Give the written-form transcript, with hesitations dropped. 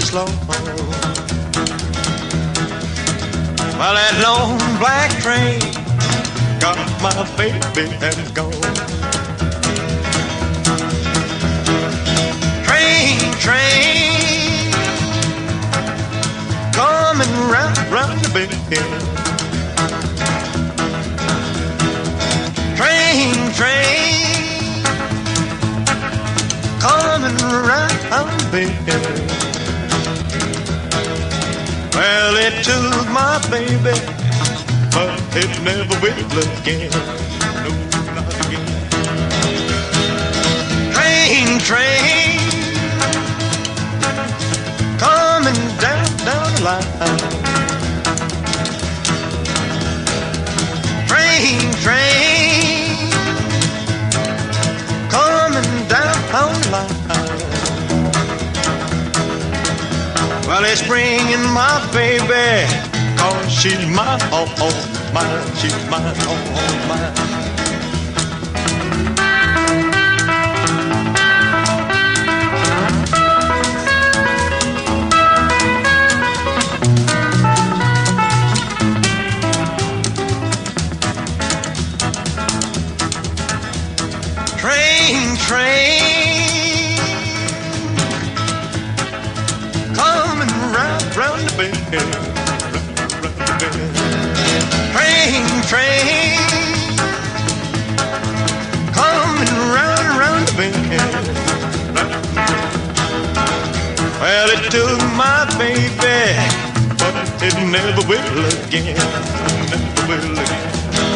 slow. Well, that long black train got my baby and gone. Train, coming round the bend. Train, coming round the bend. Well, it took my baby, but it never will again. No, not again. Train, coming down the line. Train, coming down the line. Well, it's bringing my baby, 'cause she's mine, oh, mine, she's mine, oh, mine. Train, coming round the bend. Train, coming round the bend. Well, it took my baby, but it never will again. Never will again.